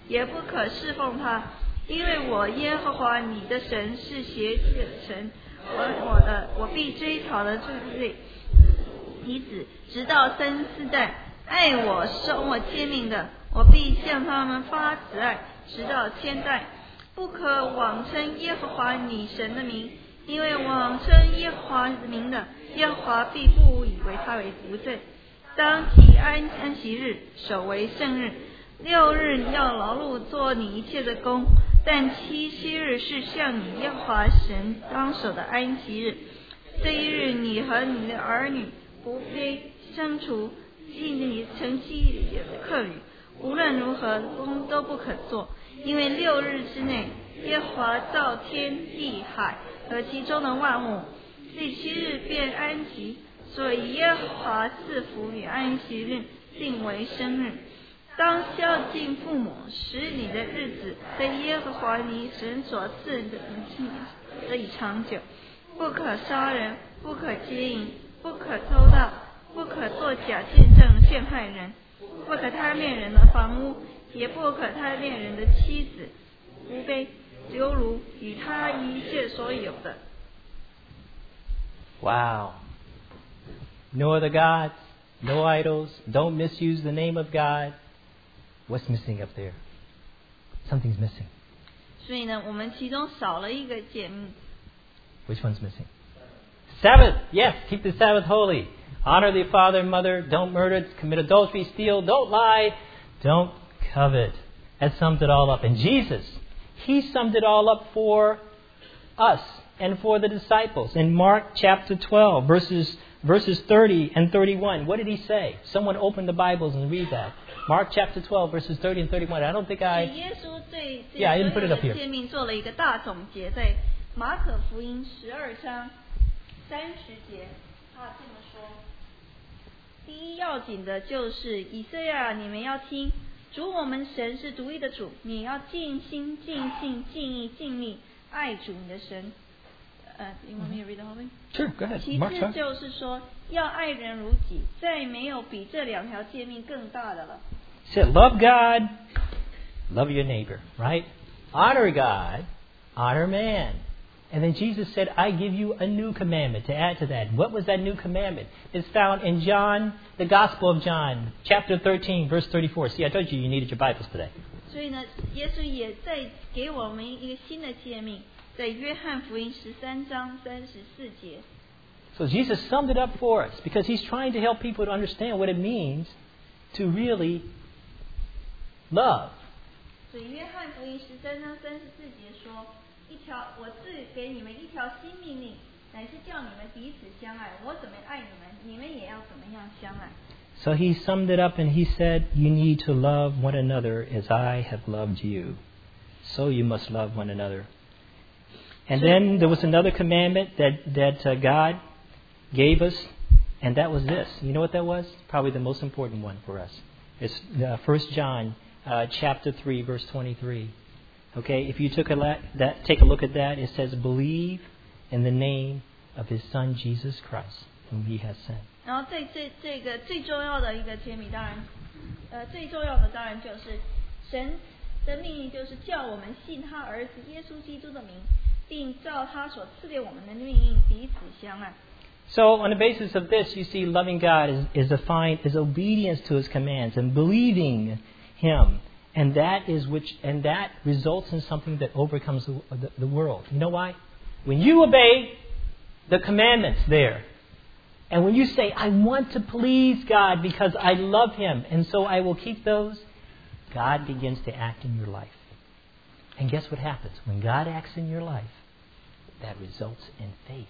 也不可侍奉他，因为我耶和华你的神是邪气的神，我必追讨的罪以子，直到3、4代。爱我守我诫命的，我必向他们发慈爱，直到1000代。不可妄称耶和华你神的名，因为妄称耶和华的名的，耶和华必不以为他为不正。当纪安息日，守为圣日。6日你要劳碌做你一切的工，但7日是向你耶和华神当守的安息日。这一日你和你的儿女、仆婢、牲畜、进你城妻的客旅，无论如何工都不可做，因为6日之内，耶和华造天地海和其中的万物，第7日便安息，所以耶和华赐福与安息日，定为生日。当孝敬父母，使你的日子在耶和华你神所赐的得以长久。不可杀人，不可奸淫，不可偷盗，不可作假见证陷害人，不可贪恋人的房屋，也不可贪恋人的妻子、仆婢、流奴与他一切所有的。 Wow. No other gods, no idols, don't misuse the name of God. What's missing up there? Something's missing. 所以呢，我们其中少了一个诫命。 Which one's missing? Sabbath. Yes, keep the Sabbath holy. Honor the father and mother. Don't murder, commit adultery, steal, don't lie, don't covet. That sums it all up. And Jesus, He summed it all up for us and for the disciples. In Mark chapter 12, verses 30 and 31, what did He say? Someone open the Bibles and read that. Mark chapter 12, verses 30 and 31. I don't think 耶稣对 I didn't put it up here. 诫命做了一个大总结，在马可福音12章30节，他这么说：第一要紧的就是以色列啊，你们要听，主我们神是独一的主，你要尽心、尽性、尽意、尽力爱主你的神。You want me to read the whole thing? Sure, go ahead. 其 Mark 次 12. 就是说，要爱人如己，再没有比这2条诫命更大的了。 Said, love God, love your neighbor, right? Honor God, honor man. And then Jesus said, I give you a new commandment to add to that. What was that new commandment? It's found in John, the Gospel of John, chapter 13, verse 34. See, I told you needed your Bibles today. 所以呢，耶稣也在给我们一个新的诫命，在约翰福音13章34节。 So Jesus summed it up for us because He's trying to help people to understand what it means to really love. 所以约翰福音13章34节说：我赐给你们一条新命令，乃是叫你们彼此相爱。我怎么爱你们，你们也要怎么样相爱。 So He summed it up and He said, you need to love one another as I have loved you. So you must love one another. And then there was another commandment that God gave us, and that was this. You know what that was? Probably the most important one for us. It's 1 John chapter 3, verse 23. Okay, if you take a look at that, it says, believe in the name of His Son, Jesus Christ, whom He has sent. 然后这个最重要的一个诫命，当然，最重要的当然就是神的命令，就是叫我们信他儿子耶稣基督的名，并照他所赐给我们的命令彼此相爱。 So on the basis of this, you see loving God is defined as obedience to His commands and believing Him. And that results in something that overcomes the world. You know why? When you obey the commandments there, and when you say, I want to please God because I love Him, and so I will keep those, God begins to act in your life. And guess what happens? When God acts in your life, that results in faith.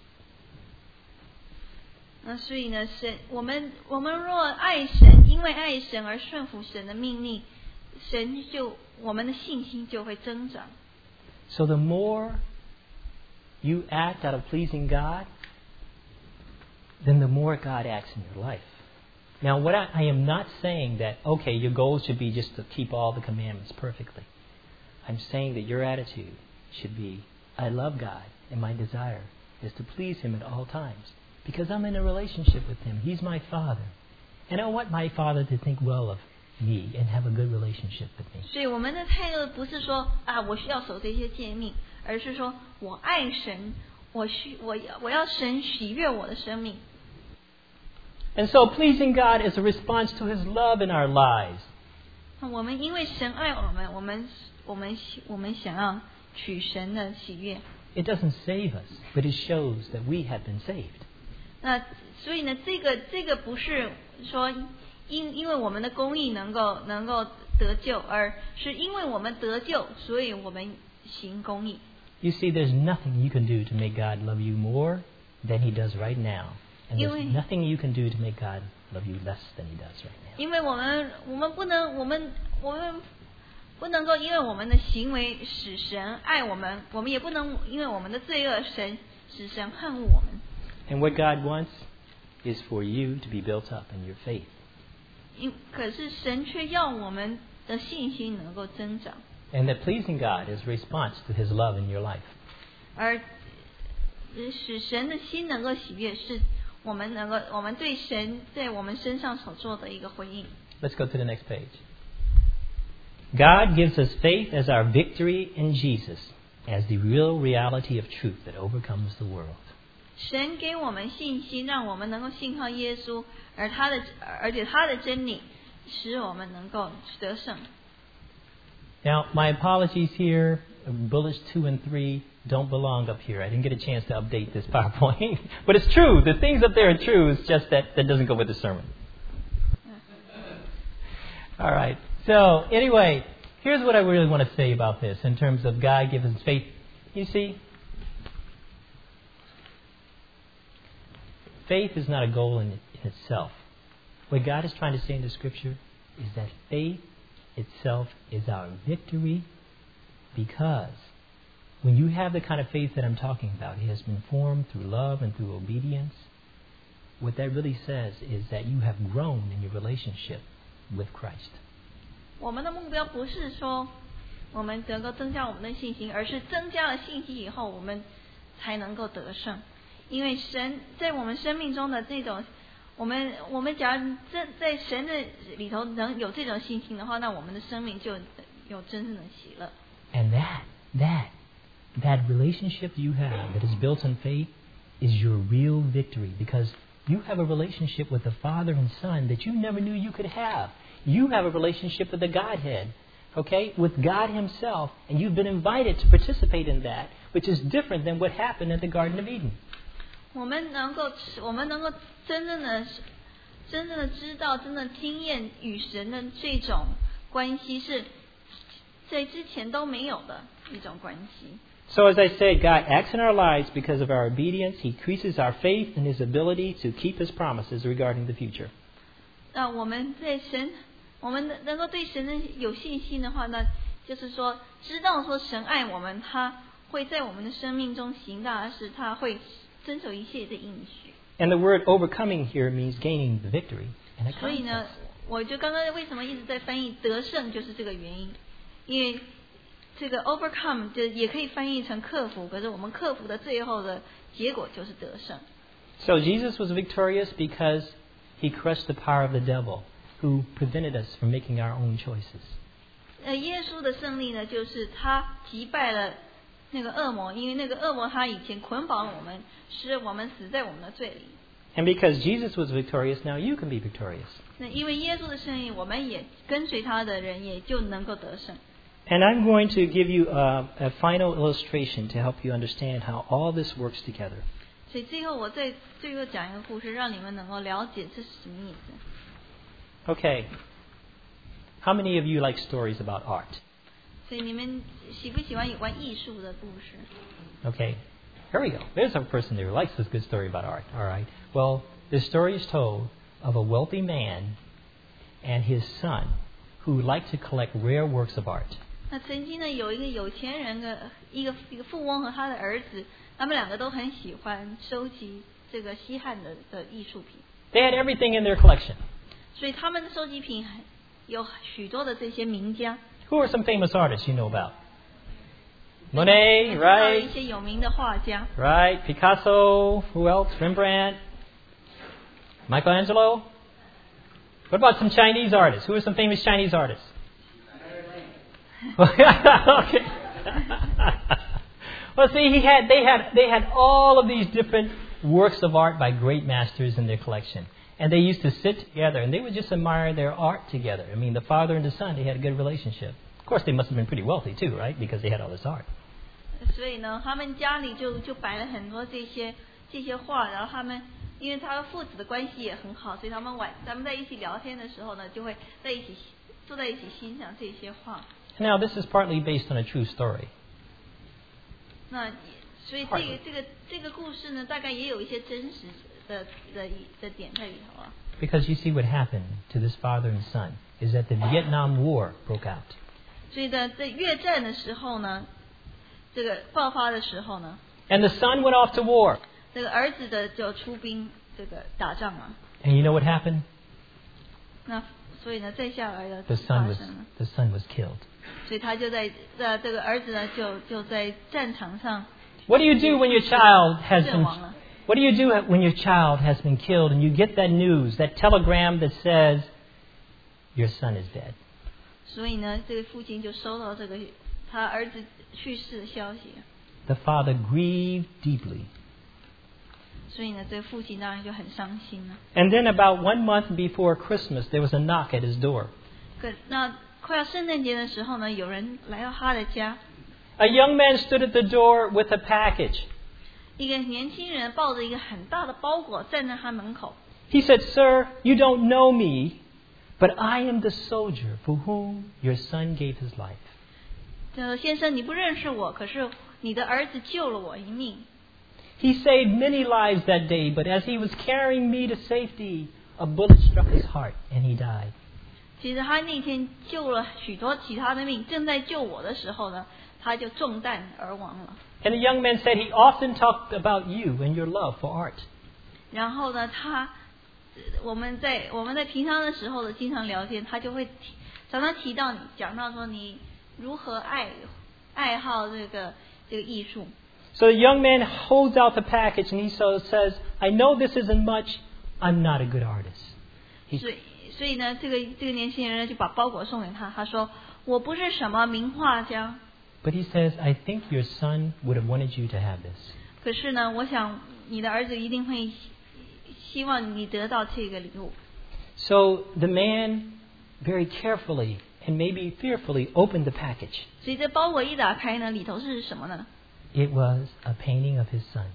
那所以呢，我们若爱神，因为爱神而顺服神的命令，我们的信心就会增长。 So the more you act out of pleasing God, then the more God acts in your life. Now, what I am not saying that, okay, your goal should be just to keep all the commandments perfectly. I'm saying that your attitude should be, I love God, and my desire is to please Him at all times. Because I'm in a relationship with Him. He's my Father. And I want my Father to think well of me and have a good relationship with me. 所以我们的态度不是说啊，我需要守这些诫命，而是说我爱神，我要神喜悦我的生命。 And so pleasing God is a response to His love in our lives. 我们因为神爱我们，我们想要取神的喜悦。 It doesn't save us, but it shows that we have been saved. 那所以呢，这个不是说因为我们的公义能够得救，而是因为我们得救，所以我们行公义。 You see, there's nothing you can do to make God love you more than He does right now. And there's nothing you can do to make God love you less than He does right now. 因为我们不能够因为我们的行为使神爱我们，我们也不能因为我们的罪恶使神恨恶我们。 And what God wants is for you to be built up in your faith. 可是神却要我们的信心能够增长。 And that pleasing God is a response to His love in your life. 而使神的心能够喜悦，是我们对神在我们身上所做的一个回应。 Let's go to the next page. God gives us faith as our victory in Jesus, as the real reality of truth that overcomes the world. 神给我们信心，让我们能够信靠耶稣，而且他的真理使我们能够得胜。 Now, my apologies here. Bullets 2 and 3 don't belong up here. I didn't get a chance to update this PowerPoint. But it's true. The things up there are true. It's just that doesn't go with the sermon. All right. So, anyway, here's what I really want to say about this in terms of God giving us faith. You see, faith is not a goal in itself. What God is trying to say in the Scripture is that faith itself is our victory, because when you have the kind of faith that I'm talking about, it has been formed through love and through obedience. What that really says is that you have grown in your relationship with Christ. 我们的目标不是说我们能够增加我们的信心，而是增加了信心以后，我们才能够得胜。因为神在我们生命中的这种，我们假如在神的里头能有这种信心的话，那我们的生命就有真正的喜乐。 And that relationship you have that is built on faith is your real victory, because you have a relationship with the Father and Son that you never knew you could have. You have a relationship with the Godhead, okay, with God Himself, and you've been invited to participate in that, which is different than what happened at the Garden of Eden. 我们能够真正的知道、真的经验与神的这种关系，是在之前都没有的一种关系。 So as I said, God acts in our lives because of our obedience. He increases our faith in His ability to keep His promises regarding the future. 那我们能够对神的有信心的话，那就是说知道说神爱我们，他会在我们的生命中行大事，他会遵守一切的应许。 And the word overcoming here means gaining the victory. 所以呢，我就刚刚为什么一直在翻译得胜，就是这个原因。因为这个 overcome 就也可以翻译成克服，可是我们克服的最后的结果就是得胜。 So Jesus was victorious because He crushed the power of the devil, who prevented us from making our own choices. 耶稣的胜利呢，就是他击败了那个恶魔，因为那个恶魔他以前捆绑我们，使我们死在我们的罪里。 And because Jesus was victorious, now you can be victorious. 那因为耶稣的胜利，我们也跟随他的人也就能够得胜。 And I'm going to give you a final illustration to help you understand how all this works together. 所以最后我最后讲一个故事，让你们能够了解这是什么意思。 Okay. How many of you like stories about art? 所以你们喜不喜欢有关艺术的故事？ Okay. Here we go. There's a person there who likes this good story about art. All right. Well, this story is told of a wealthy man and his son who liked to collect rare works of art. 那曾经呢，有一个有钱人的一个富翁和他的儿子，他们两个都很喜欢收集这个稀罕的艺术品。 They had everything in their collection. 所以他们的收集品有许多的这些名家。 Who are some famous artists you know about? Monet, right? 一些有名的画家。 Right. Picasso. Who else? Rembrandt. Michelangelo. Who What about some Chinese artists? Who are some famous Chinese artists? Okay. Well, see, they had all of these different works of art by great masters in their collection. And they used to sit together, and they would just admire their art together. I mean, the father and the son, they had a good relationship. Of course, they must have been pretty wealthy too, right? Because they had all this art. 所以呢，他们家里就摆了很多这些画，然后他们因为他们父子的关系也很好，所以他们在一起聊天的时候呢，就会坐在一起欣赏这些画。 Now, this is partly based on a true story. 那所以这个故事呢，大概也有一些真实的点在里头啊。 Because you see what happened to this father and son is that the Vietnam War broke out. 所以呢，在越战的时候呢，这个爆发的时候呢 And the son went off to war. 这个儿子的就出兵这个打仗了。 And you know what happened? 那所以呢，再下来的 The 发 son 生了。 was killed. 所以他就在这个儿子呢，就在战场上。 What do you do when your child has 阵 been 亡了。 What do you do when your child has been killed and you get that news, that telegram that says your son is dead? 所以呢，这个父亲就收到这个他儿子去世的消息。 The father grieved deeply. 所以呢，这个父亲当然就很伤心了。 And then about 1 month before Christmas, there was a knock at his door. 那快要圣诞节的时候呢，有人来到他的家。 A young man stood at the door with a package. 一个年轻人抱着一个很大的包裹站在他门口。 He said, "Sir, you don't know me, but I am the soldier for whom your son gave his life." 先生，你不认识我，可是你的儿子救了我一命。 He saved many lives that day, but as he was carrying me to safety, a bullet struck his heart and he died. 其实他那天救了许多其他的命，正在救我的时候呢，他就中弹而亡了。 And the young man said he often talked about you and your love for art. 然后呢，我们在平常的时候呢，经常聊天，他就会常常讲到说你如何爱好这个艺术。 So the young man holds out the package and he says, "I know this isn't much. I'm not a good artist." 所以呢，这个年轻人呢就把包裹送给他，他说我不是什么名画家。 But he says, "I think your son would have wanted you to have this." 可是呢，我想你的儿子一定会希望你得到这个礼物。 So the man very carefully and maybe fearfully opened the package. 所以这包裹一打开呢，里头是什么呢？ It was a painting of his son.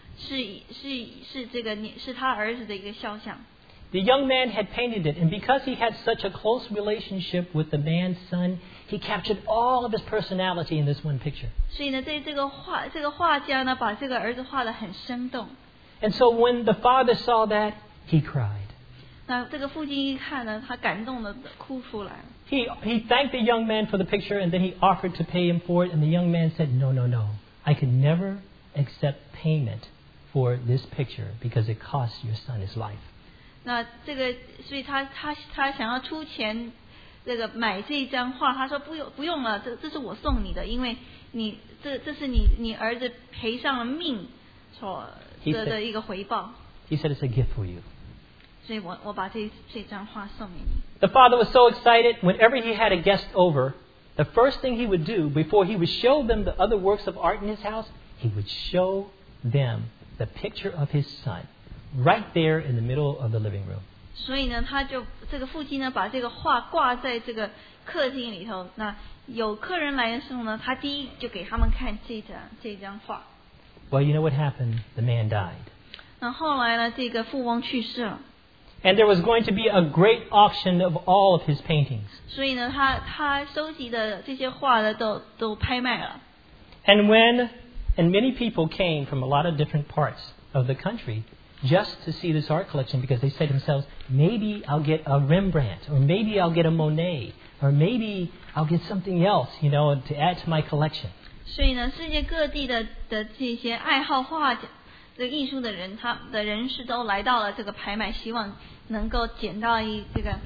是他儿子的一个肖像。 The young man had painted it, and because he had such a close relationship with the man's son, he captured all of his personality in this one picture. 所以呢，这个画家呢，把这个儿子画得很生动。 And so when the father saw that, he cried. 那这个父亲一看呢，他感动的哭出来了。 He thanked the young man for the picture, and then he offered to pay him for it, and the young man said, "No, no, no. I could never accept payment for this picture because it costs your son his life." 那所以他想要出钱，买这张画，他说不用了，这是我送你的，因为这是你儿子赔上了命所得的一个回报。 He said, "It's a gift for you." 所以我把这张画送给你。 The father was so excited. Whenever he had a guest over, the first thing he would do before he would show them the other works of art in his house, he would show them the picture of his son right there in the middle of the living room. 所以呢，这个父亲呢，把这个画挂在这个客厅里头。那有客人来的时候呢，他第一就给他们看这张画。 Well, you know what happened? The man died. 那后来呢，这个富翁去世了。 And there was going to be a great auction of all of his paintings. 所以呢，他收集的这些画呢，都拍卖了。 And many people came from a lot of different parts of the country just to see this art collection because they said to themselves, maybe I'll get a Rembrandt, or maybe I'll get a Monet, or maybe I'll get something else, to add to my collection. 所以呢，世界各地的这些爱好画这个艺术的人，他的人士都来到了这个拍卖，希望能够捡到一张。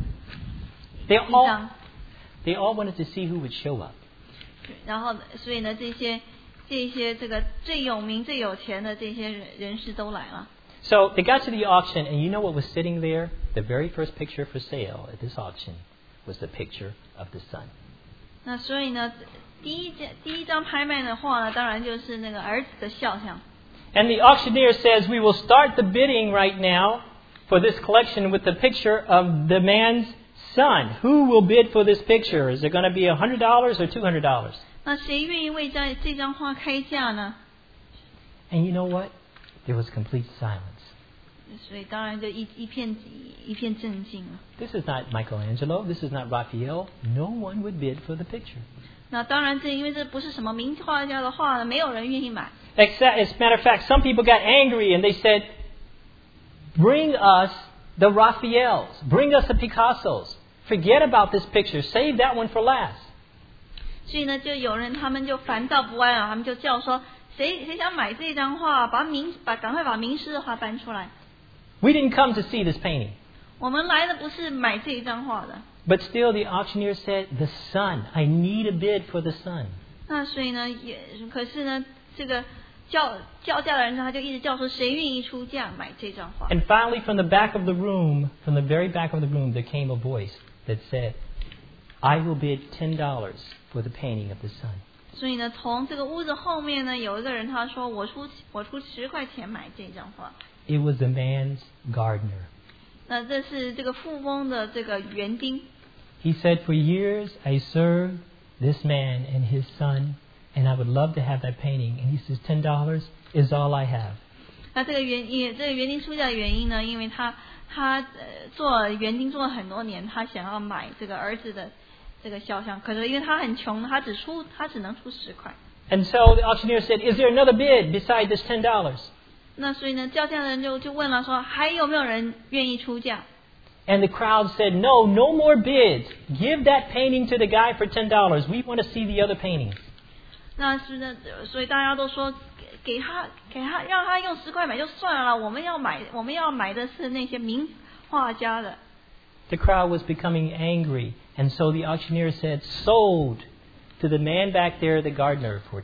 They all wanted to see who would show up. 然后，所以呢，这些这个最有名、最有钱的这些人士都来了。 So they got to the auction, and you know what was sitting there? The very first picture for sale at this auction was the picture of the son. 那所以呢，第一张拍卖的画呢，当然就是那个儿子的肖像。 And the auctioneer says, we will start the bidding right now for this collection with the picture of the man's son. Who will bid for this picture? Is it going to be $100 or $200? 那谁愿意为这张画开价呢？ And you know what? There was complete silence. 所以当然就一片震惊了。 This is not Michelangelo. This is not Raphael. No one would bid for the picture. 那当然因为这不是什么名画家的画呢，没有人愿意买。 As a matter of fact, some people got angry and they said, bring us the Raphaels. Bring us the Picassos. Forget about this picture. Save that one for last. 所以呢，就有人他们就烦躁不安啊，他们就叫说，谁想买这张画，赶快把名师的画搬出来。 We didn't come to see this painting. 我们来的不是买这张画的。 But still, the auctioneer said, the son. I need a bid for the son. 那所以呢，可是呢，这个叫价的人他就一直叫说，谁愿意出价买这张画 And finally, from the back of the room, from the very back of the room, there came a voice that said, I will bid $10 for the painting of the son. 所以呢，从这个屋子后面呢，有一个人他说，我出10块钱买这张画。 It was the man's gardener. 那这是这个富翁的这个园丁。 He said, for years I served this man and his son, and I would love to have that painting. And he says, $10 is all I have. 那这个园丁出价的原因呢，因为他做园丁做了很多年，他想要买这个儿子的这个肖像，可是因为他很穷，他只能出10块。 And so the auctioneer said, is there another bid beside this $10? 那所以呢，叫价的人就问了说，还有没有人愿意出价？ And the crowd said, no more bids. Give that painting to the guy for $10. We want to see the other paintings. 那是呢，所以大家都说给他，让他用10块买就算了，我们要买的是那些名画家的。 The crowd was becoming angry, and so the auctioneer said, sold to the man back there, the gardener, for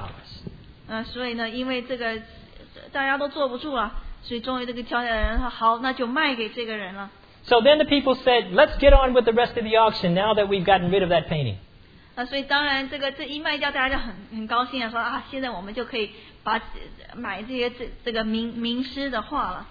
$10. 所以呢，因为这个大家都坐不住了，所以终于这个叫价的人说好，那就卖给这个人了。 So then the people said, let's get on with the rest of the auction now that we've gotten rid of that painting. 所以当然这一卖掉，大家就很高兴啊，说啊，现在我们就可以买这个名师的画了。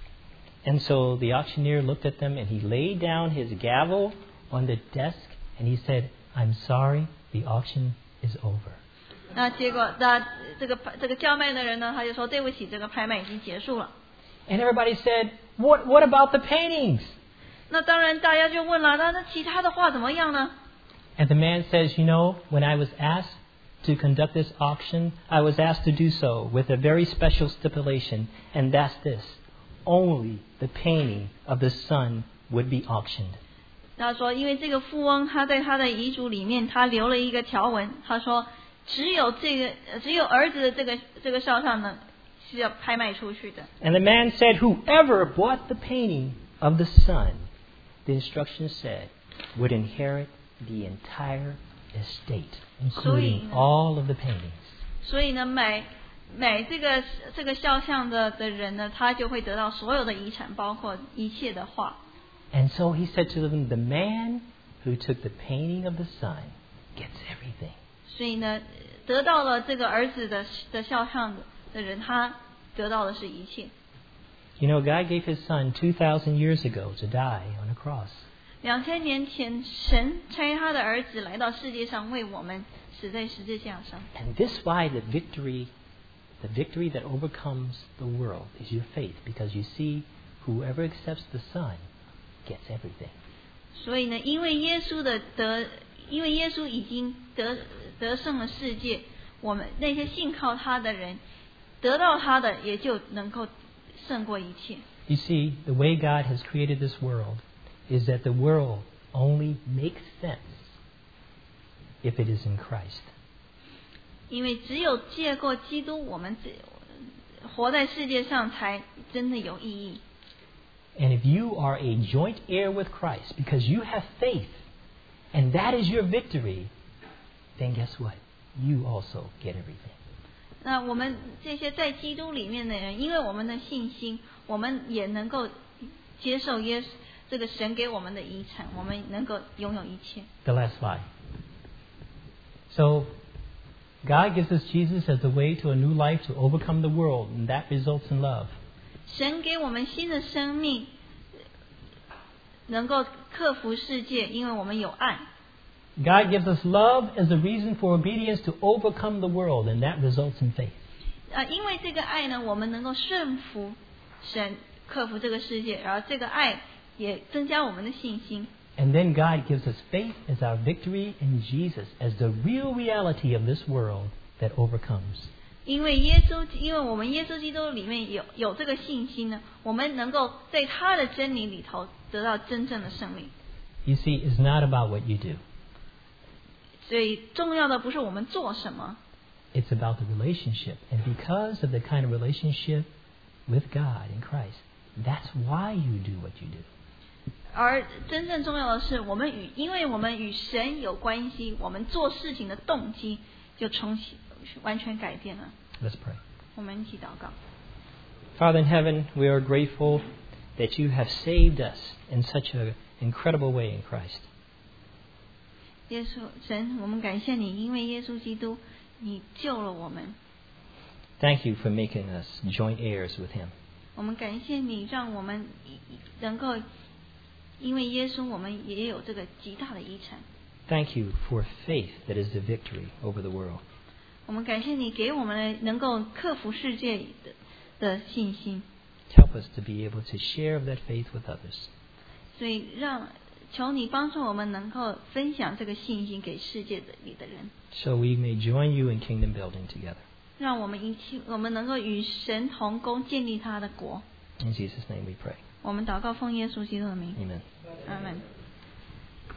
And so the auctioneer looked at them and he laid down his gavel on the desk and he said, I'm sorry, the auction is over. 那结果这个叫卖的人呢，他就说对不起，这个拍卖已经结束了。 And everybody said, what about the paintings? 那当然大家就问了，那其他的画怎么样呢？ And the man says, when I was asked to conduct this auction, I was asked to do so with a very special stipulation, and that's this. Only the painting of the son would be auctioned. 他说，因为这个富翁他在他的遗嘱里面，他留了一个条文，他说只有儿子的这个肖像呢是要拍卖出去的。 And the man said, whoever bought the painting of the son, the instructions said, would inherit the entire estate, including all of the paintings. 所以呢，买这个肖像的人呢，他就会得到所有的遗产，包括一切的画。 And so he said to them, the man who took the painting of the son gets everything. 所以呢，得到了这个儿子的肖像的人，他得到的是一切。 God gave his son 2,000 years ago to die on a cross. 2000年前，神差他的儿子来到世界上，为我们死在十字架上。 And this is why the victory that overcomes the world is your faith, because you see, whoever accepts the Son gets everything. 所以呢，因为耶稣已经得胜了世界，我们那些信靠他的人，得到他的也就能够胜过一切。 You see, the way God has created this world is that the world only makes sense if it is in Christ. 因为只有借过基督，我们活在世界上才真的有意义。 And if you are a joint heir with Christ because you have faith, and that is your victory, then guess what? You also get everything. 那我们这些在基督里面的人，因为我们的信心，我们也能够接受耶稣这个神给我们的遗产，我们能够拥有一切。 The last slide. So, God gives us Jesus as the way to a new life to overcome the world, and that results in love. 神给我们新的生命，能够克服世界，因为我们有爱。 God gives us love as a reason for obedience to overcome the world, and that results in faith. 因为这个爱呢，我们能够顺服神，克服这个世界，然后这个爱也增加我们的信心。 And then God gives us faith as our victory in Jesus, as the real reality of this world that overcomes. 因为我们耶稣基督里面有这个信心呢，我们能够在他的真理里头得到真正的胜利。 You see, it's not about what you do. 所以重要的不是我们做什么， It's about the relationship. And because of the kind of relationship with God in Christ, that's why you do what you do. 而真正重要的是，因为我们与神有关系，我们做事情的动机就完全改变了。 Let's pray. 我们一起祷告。 Father in heaven, we are grateful that you have saved us in such an incredible way in Christ. 耶稣神，我们感谢你，因为耶稣基督，你救了我们。 Thank you for making us joint heirs with him. 我们感谢你，让我们能够因为耶稣，我们也有这个极大的遗产。 Thank you for faith that is the victory over the world. 我们感谢你给我们能够克服世界的信心， Help us to be able to share of that faith with others. 所以求你帮助我们能够分享这个信心给世界里的人， So we may join you in kingdom building together. 让我们能够与神同工，建立他的国。 In Jesus' name we pray. 我们祷告奉耶稣基督的名， Amen. 阿门。